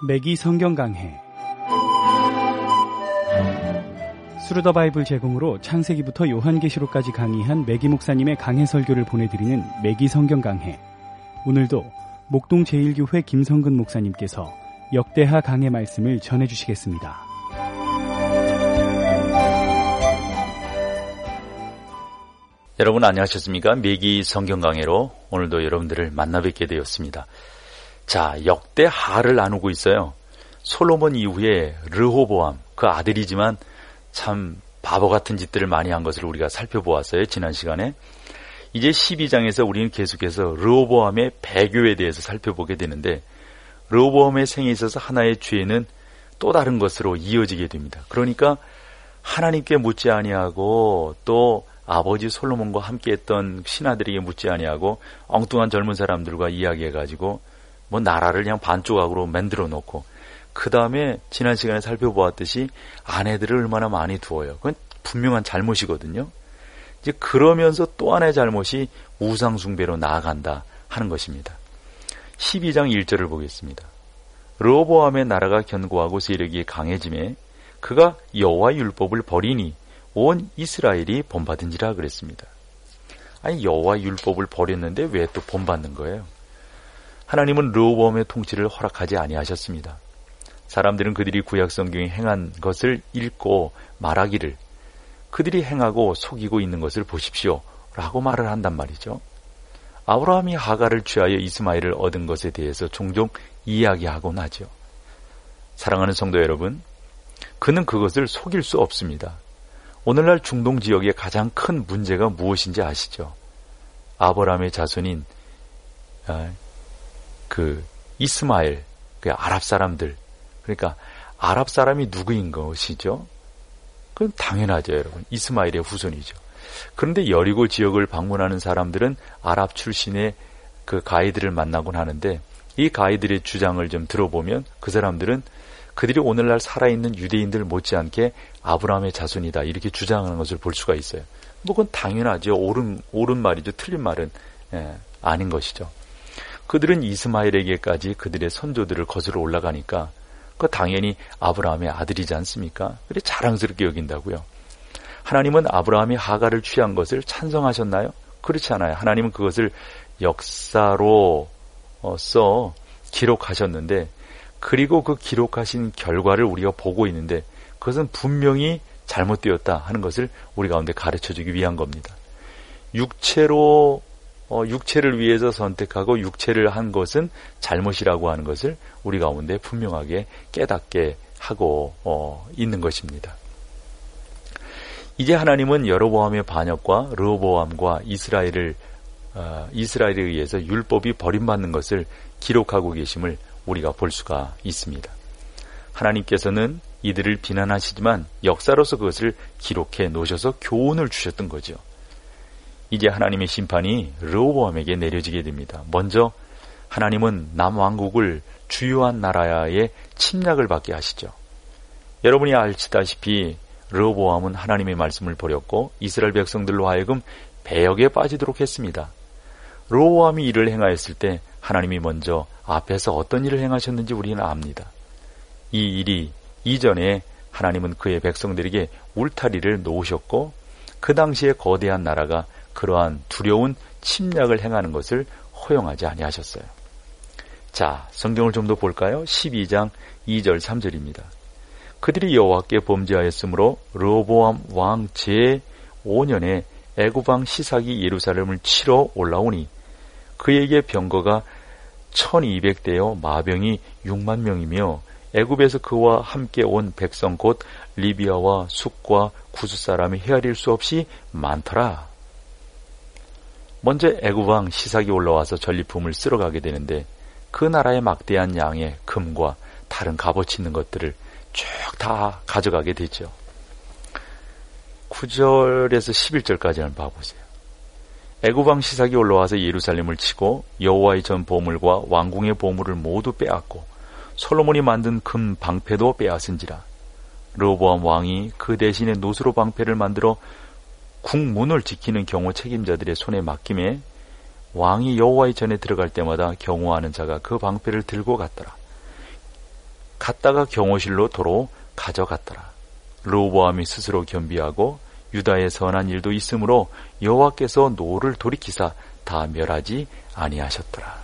매기 성경 강해. 스루더 바이블 제공으로 창세기부터 요한계시록까지 강의한 매기 목사님의 강해 설교를 보내드리는 매기 성경 강해. 오늘도 목동 제1교회 김성근 목사님께서 역대하 강해 말씀을 전해주시겠습니다. 여러분 안녕하셨습니까? 매기 성경 강해로 오늘도 여러분들을 만나 뵙게 되었습니다. 자, 역대하를 나누고 있어요. 솔로몬 이후에 르호보암, 그 아들이지만 참 바보 같은 짓들을 많이 한 것을 우리가 살펴보았어요. 지난 시간에. 이제 12장에서 우리는 계속해서 르호보암의 배교에 대해서 살펴보게 되는데, 르호보암의 생에 있어서 하나의 죄는 또 다른 것으로 이어지게 됩니다. 그러니까 하나님께 묻지 아니하고 또 아버지 솔로몬과 함께했던 신하들에게 묻지 아니하고 엉뚱한 젊은 사람들과 이야기해가지고 뭐 나라를 그냥 반조각으로 만들어 놓고, 그 다음에 지난 시간에 살펴보았듯이 아내들을 얼마나 많이 두어요. 그건 분명한 잘못이거든요. 이제 그러면서 또 하나의 잘못이 우상숭배로 나아간다 하는 것입니다. 12장 1절을 보겠습니다. 르호보암의 나라가 견고하고 세력이 강해짐에 그가 여호와 율법을 버리니 온 이스라엘이 본받은지라 그랬습니다. 아니, 여호와 율법을 버렸는데 왜 또 본받는 거예요? 하나님은 르호보암의 통치를 허락하지 아니하셨습니다. 사람들은 그들이 구약 성경에 행한 것을 읽고 말하기를 그들이 행하고 속이고 있는 것을 보십시오 라고 말을 한단 말이죠. 아브라함이 하갈을 취하여 이스마엘을 얻은 것에 대해서 종종 이야기하곤 하죠. 사랑하는 성도 여러분, 그는 그것을 속일 수 없습니다. 오늘날 중동 지역의 가장 큰 문제가 무엇인지 아시죠? 아브라함의 자손인 이스마엘, 그 아랍 사람들, 그러니까 아랍 사람이 누구인 것이죠? 그건 당연하죠, 여러분. 이스마엘의 후손이죠. 그런데 여리고 지역을 방문하는 사람들은 아랍 출신의 그 가이드를 만나곤 하는데, 이 가이드의 주장을 좀 들어보면 그 사람들은 그들이 오늘날 살아있는 유대인들 못지않게 아브라함의 자손이다 이렇게 주장하는 것을 볼 수가 있어요. 뭐 그건 당연하죠. 옳은 말이죠. 틀린 말은 아닌 것이죠. 그들은 이스마엘에게까지 그들의 선조들을 거슬러 올라가니까 그 당연히 아브라함의 아들이지 않습니까? 그래 자랑스럽게 여긴다고요. 하나님은 아브라함이 하갈을 취한 것을 찬성하셨나요? 그렇지 않아요. 하나님은 그것을 역사로 써 기록하셨는데, 그리고 그 기록하신 결과를 우리가 보고 있는데 그것은 분명히 잘못되었다 하는 것을 우리 가운데 가르쳐주기 위한 겁니다. 육체를 위해서 선택하고 육체를 한 것은 잘못이라고 하는 것을 우리 가운데 분명하게 깨닫게 하고 있는 것입니다. 이제 하나님은 여로보암의 반역과 르호보암과 이스라엘에 의해서 율법이 버림받는 것을 기록하고 계심을 우리가 볼 수가 있습니다. 하나님께서는 이들을 비난하시지만 역사로서 그것을 기록해 놓으셔서 교훈을 주셨던 거죠. 이제 하나님의 심판이 르호보암에게 내려지게 됩니다. 먼저 하나님은 남왕국을 주요한 나라의 침략을 받게 하시죠. 여러분이 아시다시피 르호보암은 하나님의 말씀을 버렸고 이스라엘 백성들로 하여금 배역에 빠지도록 했습니다. 르호보암이 이를 행하였을 때 하나님이 먼저 앞에서 어떤 일을 행하셨는지 우리는 압니다. 이 일이 이전에 하나님은 그의 백성들에게 울타리를 놓으셨고 그 당시에 거대한 나라가 그러한 두려운 침략을 행하는 것을 허용하지 아니하셨어요. 자, 성경을 좀 더 볼까요? 12장 2절 3절입니다. 그들이 여호와께 범죄하였으므로 르호보암 왕 제5년에 애굽 왕 시삭이 예루살렘을 치러 올라오니 그에게 병거가 1200대여 마병이 6만 명이며 애굽에서 그와 함께 온 백성 곧 리비아와 숫과 구스 사람이 헤아릴 수 없이 많더라. 먼저 애굽 왕 시삭이 올라와서 전리품을 쓸어가게 되는데 그 나라의 막대한 양의 금과 다른 값어치 있는 것들을 쭉 다 가져가게 되죠. 9절에서 11절까지 한번 봐보세요. 애굽 왕 시삭이 올라와서 예루살렘을 치고 여호와의 전 보물과 왕궁의 보물을 모두 빼앗고 솔로몬이 만든 금 방패도 빼앗은지라. 르호보암 왕이 그 대신에 노수로 방패를 만들어 국문을 지키는 경호 책임자들의 손에 맡김에 왕이 여호와의 전에 들어갈 때마다 경호하는 자가 그 방패를 들고 갔더라. 갔다가 경호실로 도로 가져갔더라. 르호보암이 스스로 겸비하고 유다의 선한 일도 있으므로 여호와께서 노를 돌이키사 다 멸하지 아니하셨더라.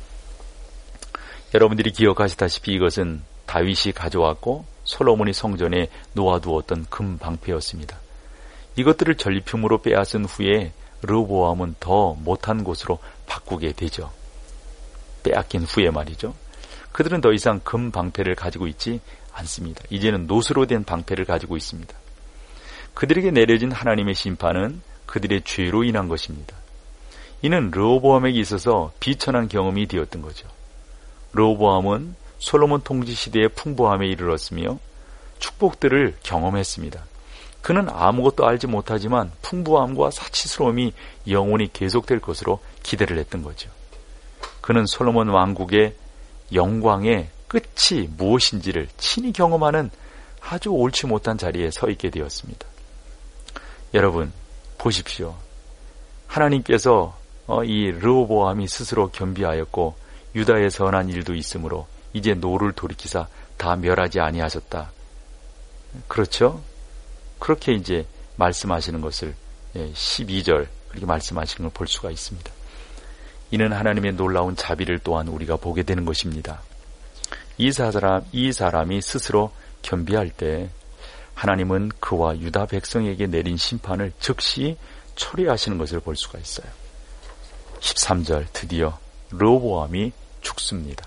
여러분들이 기억하시다시피 이것은 다윗이 가져왔고 솔로몬이 성전에 놓아두었던 금 방패였습니다. 이것들을 전리품으로 빼앗은 후에 르호보암은 더 못한 곳으로 바꾸게 되죠. 빼앗긴 후에 말이죠. 그들은 더 이상 금 방패를 가지고 있지 않습니다. 이제는 노수로 된 방패를 가지고 있습니다. 그들에게 내려진 하나님의 심판은 그들의 죄로 인한 것입니다. 이는 르호보암에게 있어서 비천한 경험이 되었던 거죠. 르호보암은 솔로몬 통치 시대의 풍부함에 이르렀으며 축복들을 경험했습니다. 그는 아무것도 알지 못하지만 풍부함과 사치스러움이 영원히 계속될 것으로 기대를 했던 거죠. 그는 솔로몬 왕국의 영광의 끝이 무엇인지를 친히 경험하는 아주 옳지 못한 자리에 서 있게 되었습니다. 여러분 보십시오. 하나님께서 이 르호보암이 스스로 겸비하였고 유다의 선한 일도 있으므로 이제 노를 돌이키사 다 멸하지 아니하셨다. 그렇죠? 그렇게 이제 말씀하시는 것을 12절 그렇게 말씀하시는 걸 볼 수가 있습니다. 이는 하나님의 놀라운 자비를 또한 우리가 보게 되는 것입니다. 이 사람이 스스로 겸비할 때 하나님은 그와 유다 백성에게 내린 심판을 즉시 처리하시는 것을 볼 수가 있어요. 13절 드디어 르호보암이 죽습니다.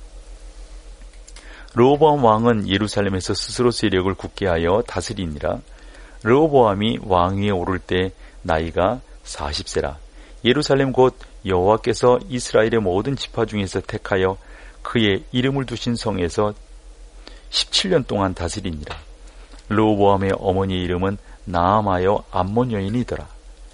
르호보암 왕은 예루살렘에서 스스로 세력을 굳게 하여 다스리니라. 르호보암이 왕위에 오를 때 나이가 40세라. 예루살렘 곧 여호와께서 이스라엘의 모든 지파 중에서 택하여 그의 이름을 두신 성에서 17년 동안 다스리니라. 르호보암의 어머니의 이름은 나암하여 암몬 여인이더라.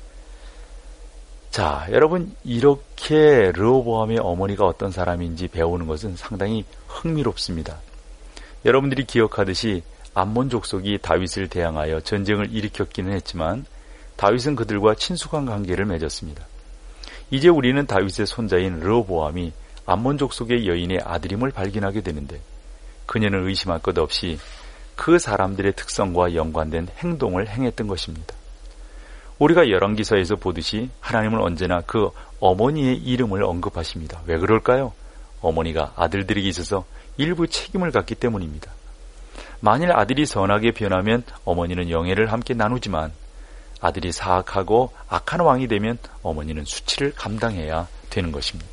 자, 여러분 이렇게 르호보암의 어머니가 어떤 사람인지 배우는 것은 상당히 흥미롭습니다. 여러분들이 기억하듯이 암몬 족속이 다윗을 대항하여 전쟁을 일으켰기는 했지만 다윗은 그들과 친숙한 관계를 맺었습니다. 이제 우리는 다윗의 손자인 르호보암이 암몬 족속의 여인의 아들임을 발견하게 되는데 그녀는 의심할 것 없이 그 사람들의 특성과 연관된 행동을 행했던 것입니다. 우리가 열왕기서에서 보듯이 하나님은 언제나 그 어머니의 이름을 언급하십니다. 왜 그럴까요? 어머니가 아들들에게 있어서 일부 책임을 갖기 때문입니다. 만일 아들이 선하게 변하면 어머니는 영예를 함께 나누지만 아들이 사악하고 악한 왕이 되면 어머니는 수치를 감당해야 되는 것입니다.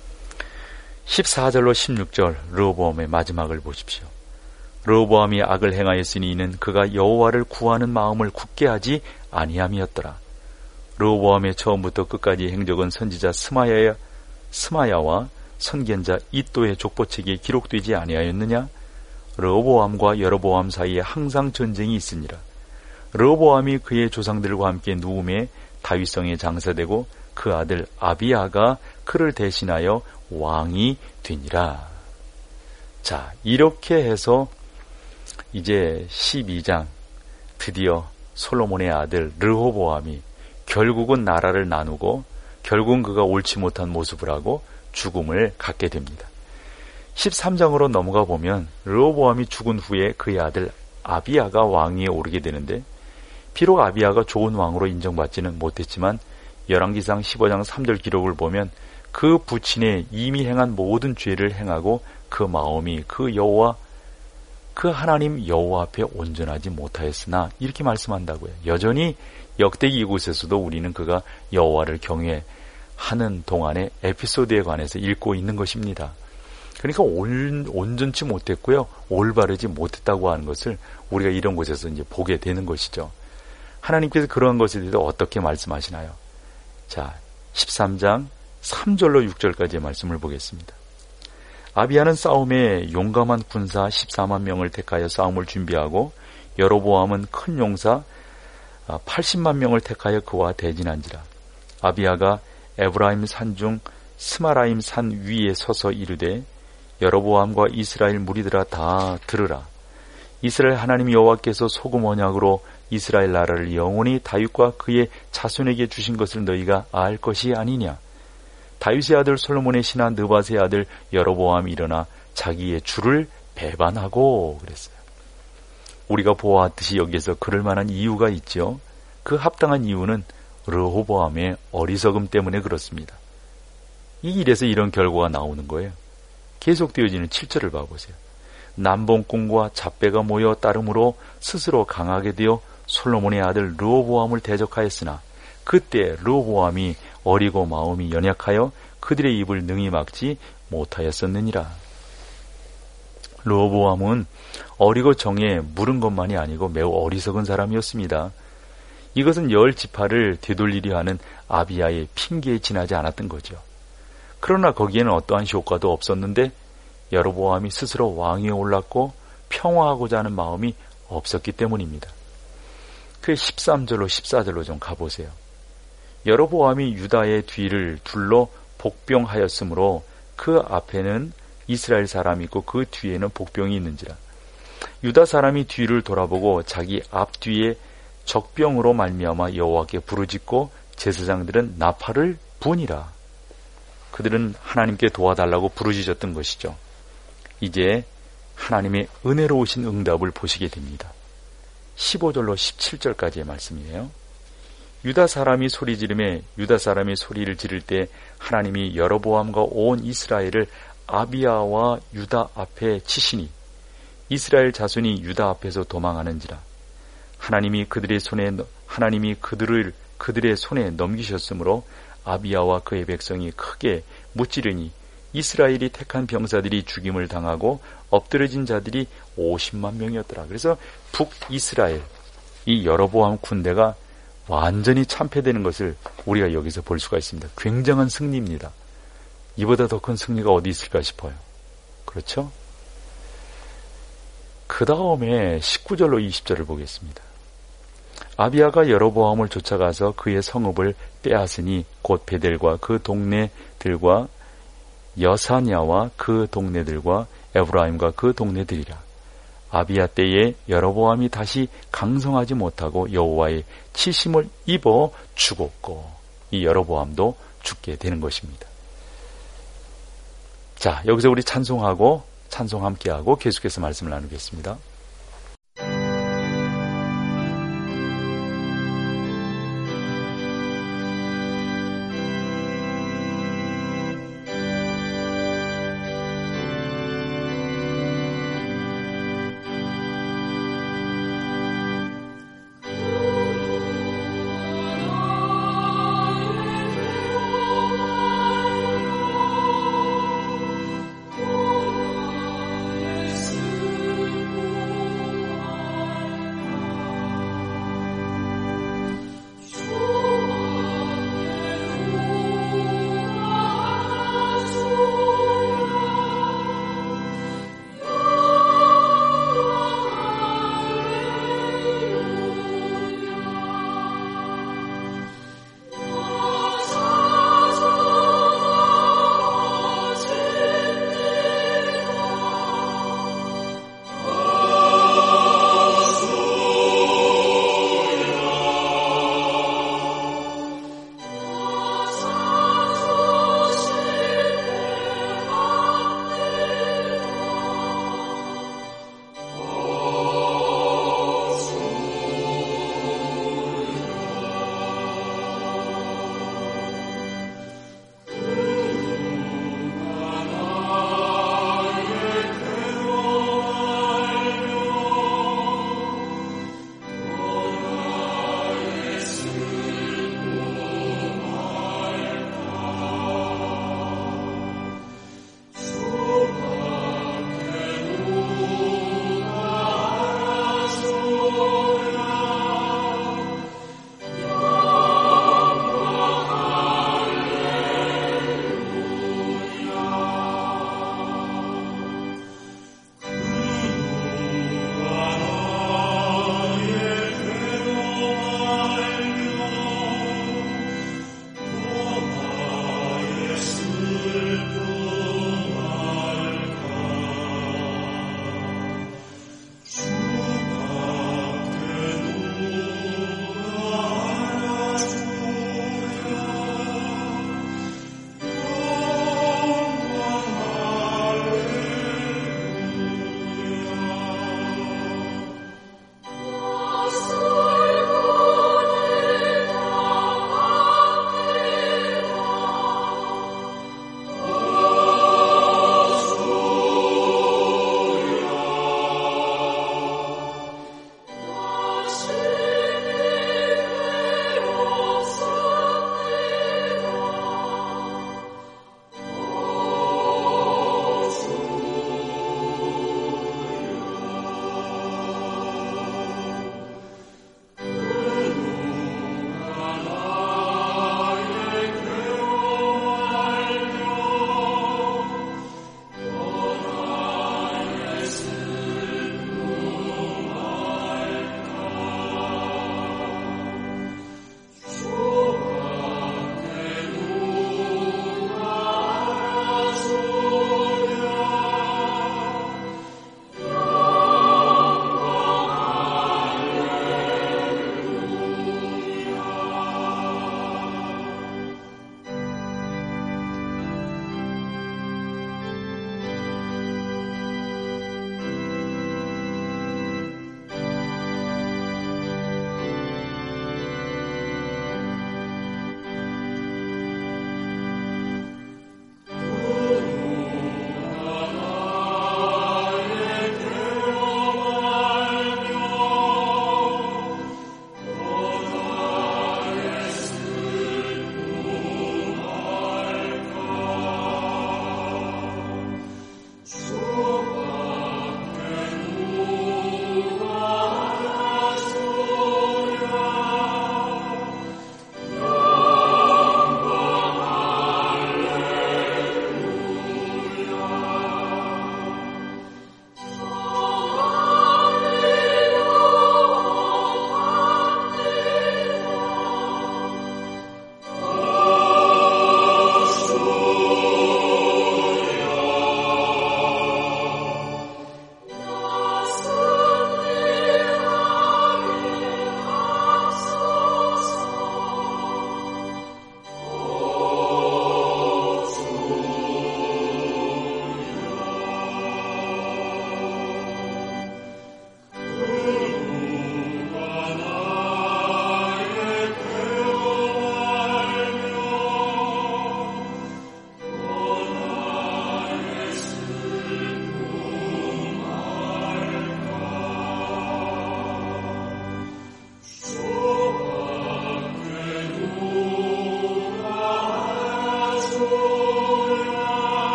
14절로 16절 르호보암의 마지막을 보십시오. 르호보암이 악을 행하였으니 이는 그가 여호와를 구하는 마음을 굳게 하지 아니함이었더라. 르호보암의 처음부터 끝까지 행적은 선지자 스마야와 선견자 이또의 족보책에 기록되지 아니하였느냐? 르호보암과 여로보암 사이에 항상 전쟁이 있으니라. 르호보암이 그의 조상들과 함께 누움에 다윗성에 장사되고 그 아들 아비야가 그를 대신하여 왕이 되니라. 자, 이렇게 해서 이제 12장 드디어 솔로몬의 아들 르호보암이 결국은 나라를 나누고 결국은 그가 옳지 못한 모습을 하고 죽음을 갖게 됩니다. 13장으로 넘어가 보면 르호보암이 죽은 후에 그의 아들 아비야가 왕위에 오르게 되는데 비록 아비야가 좋은 왕으로 인정받지는 못했지만 열왕기상 15장 3절 기록을 보면 그 부친의 이미 행한 모든 죄를 행하고 그 마음이 그 하나님 여호와 앞에 온전하지 못하였으나 이렇게 말씀한다고요. 여전히 역대기 이곳에서도 우리는 그가 여호와를 경외하는 동안의 에피소드에 관해서 읽고 있는 것입니다. 그러니까 온전치 못했고요, 올바르지 못했다고 하는 것을 우리가 이런 곳에서 이제 보게 되는 것이죠. 하나님께서 그러한 것에 대해서 어떻게 말씀하시나요? 자, 13장 3절로 6절까지의 말씀을 보겠습니다. 아비야는 싸움에 용감한 군사 14만 명을 택하여 싸움을 준비하고 여로보암은 큰 용사 80만 명을 택하여 그와 대진한지라. 아비야가 에브라임 산 중 스마라임 산 위에 서서 이르되 여로보암과 이스라엘 무리들아 다 들으라. 이스라엘 하나님 여호와께서 소금 언약으로 이스라엘 나라를 영원히 다윗과 그의 자손에게 주신 것을 너희가 알 것이 아니냐. 다윗의 아들 솔로몬의 신하 느밧의 아들 여로보암이 일어나 자기의 주를 배반하고 그랬어요. 우리가 보았듯이 여기에서 그럴 만한 이유가 있죠. 그 합당한 이유는 르호보암의 어리석음 때문에 그렇습니다. 이 일에서 이런 결과가 나오는 거예요. 계속되어지는 7절을 봐보세요. 남봉꾼과 잡배가 모여 따름으로 스스로 강하게 되어 솔로몬의 아들 르호보암을 대적하였으나 그때 르호보암이 어리고 마음이 연약하여 그들의 입을 능히 막지 못하였었느니라. 르호보암은 어리고 정에 물은 것만이 아니고 매우 어리석은 사람이었습니다. 이것은 10지파를 되돌리려 하는 아비야의 핑계에 지나지 않았던 거죠. 그러나 거기에는 어떠한 효과도 없었는데 여로보암이 스스로 왕위에 올랐고 평화하고자 하는 마음이 없었기 때문입니다. 그 13절로 14절로 좀 가보세요. 여로보암이 유다의 뒤를 둘러 복병하였으므로 그 앞에는 이스라엘 사람이 있고 그 뒤에는 복병이 있는지라. 유다 사람이 뒤를 돌아보고 자기 앞뒤에 적병으로 말미암아 여호와께 부르짖고 제사장들은 나팔을 부니라. 그들은 하나님께 도와달라고 부르짖었던 것이죠. 이제 하나님의 은혜로우신 응답을 보시게 됩니다. 15절로 17절까지의 말씀이에요. 유다 사람이 소리 지르매 유다 사람이 소리를 지를 때 하나님이 여로보암과 온 이스라엘을 아비야와 유다 앞에 치시니 이스라엘 자손이 유다 앞에서 도망하는지라. 하나님이 그들의 손에 넘기셨으므로 아비야와 그의 백성이 크게 무찌르니 이스라엘이 택한 병사들이 죽임을 당하고 엎드러진 자들이 50만 명이었더라. 그래서 북이스라엘 이 여로보암 군대가 완전히 참패되는 것을 우리가 여기서 볼 수가 있습니다. 굉장한 승리입니다. 이보다 더 큰 승리가 어디 있을까 싶어요. 그렇죠? 그 다음에 19절로 20절을 보겠습니다. 아비야가 여로보암을 쫓아가서 그의 성읍을 빼앗으니 곧 베델과 그 동네들과 여사냐와 그 동네들과 에브라임과 그 동네들이라. 아비야 때에 여로보암이 다시 강성하지 못하고 여호와의 치심을 입어 죽었고 이 여로보암도 죽게 되는 것입니다. 자, 여기서 우리 찬송 함께하고 계속해서 말씀을 나누겠습니다.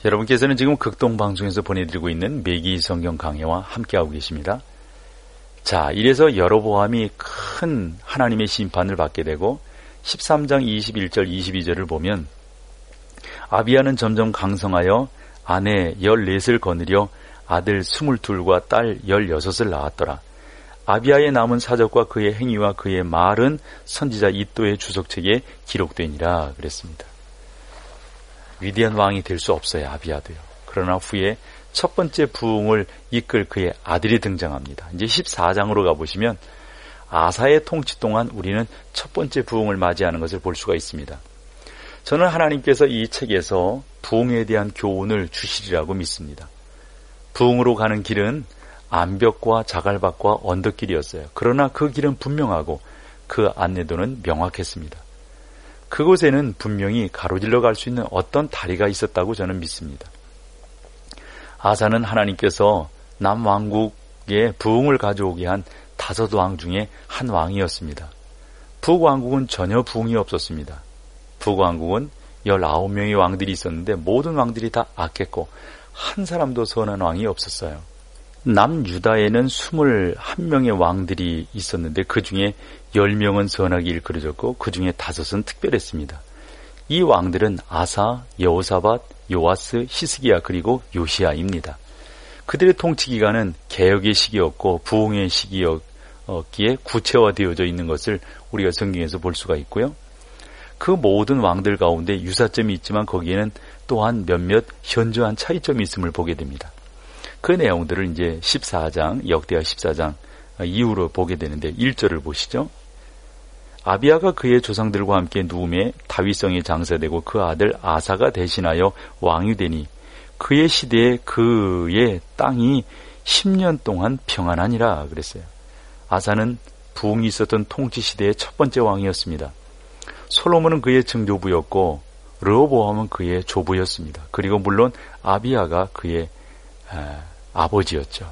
여러분께서는 지금 극동방송에서 보내드리고 있는 매기 성경 강해와 함께하고 계십니다. 자, 이래서 여로보암이 큰 하나님의 심판을 받게 되고 13장 21절 22절을 보면 아비야는 점점 강성하여 아내 14을 거느려 아들 22과 딸 16을 낳았더라. 아비야의 남은 사적과 그의 행위와 그의 말은 선지자 이도의 주석책에 기록되니라 그랬습니다. 위대한 왕이 될 수 없어요. 아비야도요. 그러나 후에 첫 번째 부흥을 이끌 그의 아들이 등장합니다. 이제 14장으로 가보시면 아사의 통치 동안 우리는 첫 번째 부흥을 맞이하는 것을 볼 수가 있습니다. 저는 하나님께서 이 책에서 부흥에 대한 교훈을 주시리라고 믿습니다. 부흥으로 가는 길은 암벽과 자갈밭과 언덕길이었어요. 그러나 그 길은 분명하고 그 안내도는 명확했습니다. 그곳에는 분명히 가로질러 갈 수 있는 어떤 다리가 있었다고 저는 믿습니다. 아사는 하나님께서 남왕국에 부흥을 가져오게 한 5왕 중에 한 왕이었습니다. 북왕국은 전혀 부흥이 없었습니다. 북왕국은 19명의 왕들이 있었는데 모든 왕들이 다 악했고 한 사람도 선한 왕이 없었어요. 남유다에는 21명의 왕들이 있었는데 그 중에 10명은 선하게 일컬어졌고 그 중에 5은 특별했습니다. 이 왕들은 아사, 여호사밧, 요아스, 히스기야 그리고 요시야입니다. 그들의 통치 기간은 개혁의 시기였고 부흥의 시기였기에 구체화되어져 있는 것을 우리가 성경에서 볼 수가 있고요. 그 모든 왕들 가운데 유사점이 있지만 거기에는 또한 몇몇 현저한 차이점이 있음을 보게 됩니다. 그 내용들을 이제 14장, 역대하 14장 이후로 보게 되는데 1절을 보시죠. 아비야가 그의 조상들과 함께 누움에 다윗성에 장사되고 그 아들 아사가 대신하여 왕이 되니 그의 시대에 그의 땅이 10년 동안 평안하니라 그랬어요. 아사는 부흥이 있었던 통치 시대의 첫 번째 왕이었습니다. 솔로몬은 그의 증조부였고 르호보암은 그의 조부였습니다. 그리고 물론 아비야가 그의 아버지였죠.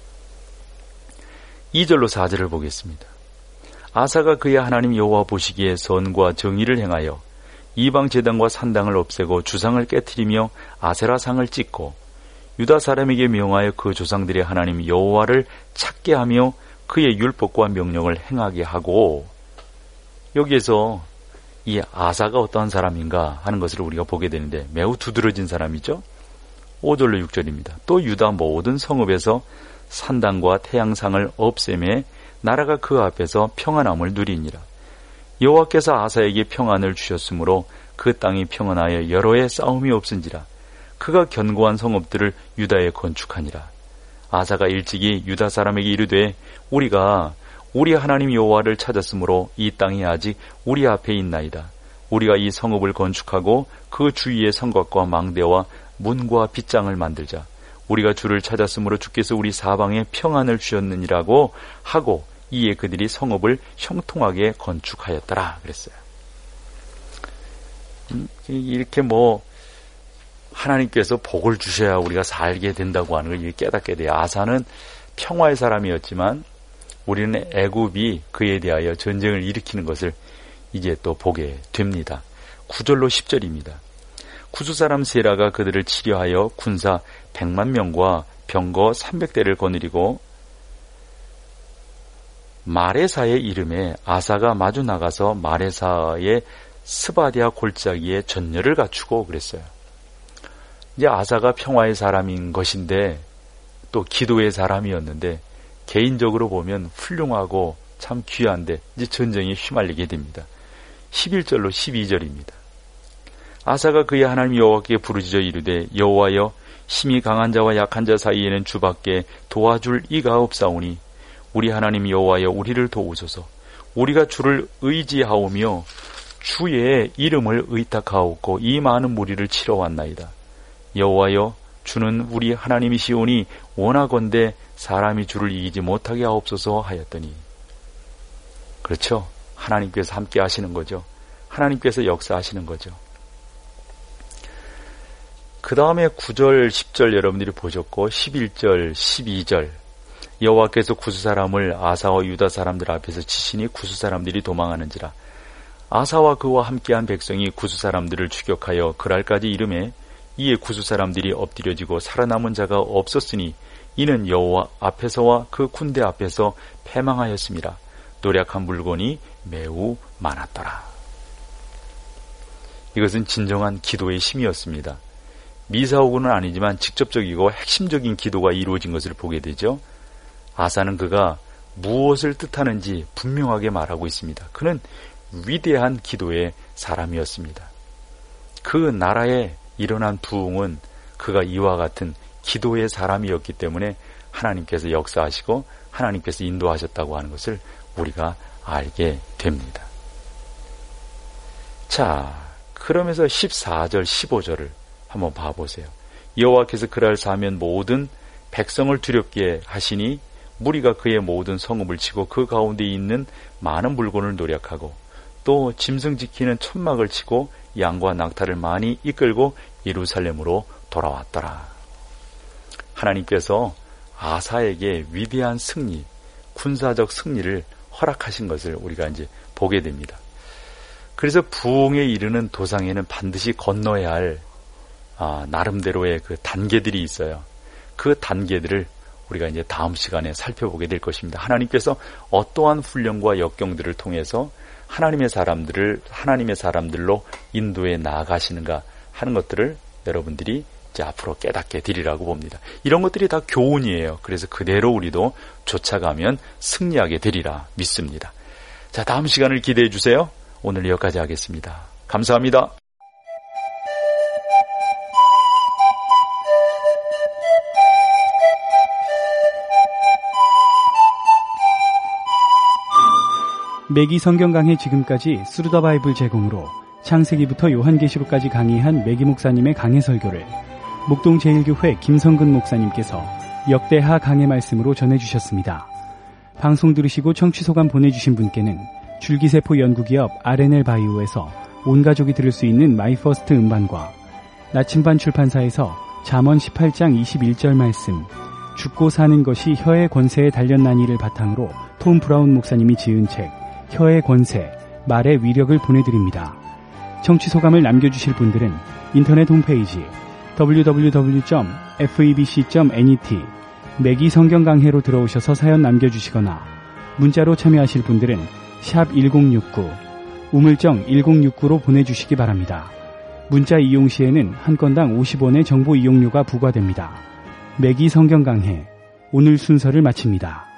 2절로 4절을 보겠습니다. 아사가 그의 하나님 여호와 보시기에 선과 정의를 행하여 이방 제단과 산당을 없애고 주상을 깨트리며 아세라상을 찢고 유다 사람에게 명하여 그 조상들의 하나님 여호와를 찾게 하며 그의 율법과 명령을 행하게 하고, 여기에서 이 아사가 어떠한 사람인가 하는 것을 우리가 보게 되는데 매우 두드러진 사람이죠. 5절로 6절입니다. 또 유다 모든 성읍에서 산당과 태양상을 없애매 나라가 그 앞에서 평안함을 누리니라. 여호와께서 아사에게 평안을 주셨으므로 그 땅이 평안하여 여러 해 싸움이 없은지라. 그가 견고한 성읍들을 유다에 건축하니라. 아사가 일찍이 유다 사람에게 이르되 우리가 우리 하나님 여호와를 찾았으므로 이 땅이 아직 우리 앞에 있나이다. 우리가 이 성읍을 건축하고 그 주위에 성곽과 망대와 문과 빗장을 만들자. 우리가 주를 찾았으므로 주께서 우리 사방에 평안을 주셨느니라고 하고 이에 그들이 성읍을 형통하게 건축하였더라 그랬어요. 이렇게 하나님께서 복을 주셔야 우리가 살게 된다고 하는 걸 깨닫게 돼요. 아사는 평화의 사람이었지만 우리는 애굽이 그에 대하여 전쟁을 일으키는 것을 이제 또 보게 됩니다. 9절로 10절입니다. 구스 사람 세라가 그들을 치려하여 군사 100만 명과 병거 300대를 거느리고 마레사의 이름에 아사가 마주 나가서 마레사의 스바디아 골짜기에 전열을 갖추고 그랬어요. 이제 아사가 평화의 사람인 것인데 또 기도의 사람이었는데 개인적으로 보면 훌륭하고 참 귀한데 이제 전쟁에 휘말리게 됩니다. 11절로 12절입니다. 아사가 그의 하나님 여호와께 부르짖어 이르되 여호와여 힘이 강한 자와 약한 자 사이에는 주밖에 도와줄 이가 없사오니 우리 하나님 여호와여 우리를 도우소서. 우리가 주를 의지하오며 주의 이름을 의탁하옵고 이 많은 무리를 치러 왔나이다. 여호와여 주는 우리 하나님이시오니 원하건대 사람이 주를 이기지 못하게 하옵소서 하였더니, 그렇죠. 하나님께서 함께 하시는 거죠. 하나님께서 역사하시는 거죠. 그 다음에 9절, 10절 여러분들이 보셨고 11절, 12절 여호와께서 구스 사람을 아사와 유다 사람들 앞에서 치시니 구스 사람들이 도망하는지라. 아사와 그와 함께한 백성이 구스 사람들을 추격하여 그랄까지 이름에 이에 구수 사람들이 엎드려지고 살아남은 자가 없었으니 이는 여호와 앞에서와 그 군대 앞에서 패망하였습니다. 노력한 물건이 매우 많았더라. 이것은 진정한 기도의 힘이었습니다. 미사오고는 아니지만 직접적이고 핵심적인 기도가 이루어진 것을 보게 되죠. 아사는 그가 무엇을 뜻하는지 분명하게 말하고 있습니다. 그는 위대한 기도의 사람이었습니다. 그 나라에 일어난 부흥은 그가 이와 같은 기도의 사람이었기 때문에 하나님께서 역사하시고 하나님께서 인도하셨다고 하는 것을 우리가 알게 됩니다. 자, 그러면서 14절, 15절을 한번 봐보세요. 여호와께서 그날 사면 모든 백성을 두렵게 하시니 무리가 그의 모든 성읍을 치고 그 가운데 있는 많은 물건을 노력하고 또 짐승 지키는 천막을 치고 양과 낙타를 많이 이끌고 예루살렘으로 돌아왔더라. 하나님께서 아사에게 위대한 승리, 군사적 승리를 허락하신 것을 우리가 이제 보게 됩니다. 그래서 부흥에 이르는 도상에는 반드시 건너야 할 나름대로의 그 단계들이 있어요. 그 단계들을 우리가 이제 다음 시간에 살펴보게 될 것입니다. 하나님께서 어떠한 훈련과 역경들을 통해서 하나님의 사람들로 인도해 나아가시는가 하는 것들을 여러분들이 이제 앞으로 깨닫게 되리라고 봅니다. 이런 것들이 다 교훈이에요. 그래서 그대로 우리도 쫓아가면 승리하게 되리라 믿습니다. 자, 다음 시간을 기대해 주세요. 오늘 여기까지 하겠습니다. 감사합니다. 매기 성경 강해 지금까지 스루더 바이블 제공으로 창세기부터 요한계시록까지 강의한 매기 목사님의 강해 설교를 목동 제1교회 김성근 목사님께서 역대하 강해 말씀으로 전해주셨습니다. 방송 들으시고 청취 소감 보내주신 분께는 줄기세포 연구기업 R&L 바이오에서 온 가족이 들을 수 있는 마이퍼스트 음반과 나침반 출판사에서 잠언 18장 21절 말씀, 죽고 사는 것이 혀의 권세에 달렸나니를 바탕으로 톰 브라운 목사님이 지은 책 혀의 권세, 말의 위력을 보내드립니다. 청취 소감을 남겨주실 분들은 인터넷 홈페이지 www.febc.net 매기 성경 강해로 들어오셔서 사연 남겨주시거나 문자로 참여하실 분들은 샵 1069, 우물정 1069로 보내주시기 바랍니다. 문자 이용 시에는 한 건당 50원의 정보 이용료가 부과됩니다. 매기 성경 강해, 오늘 순서를 마칩니다.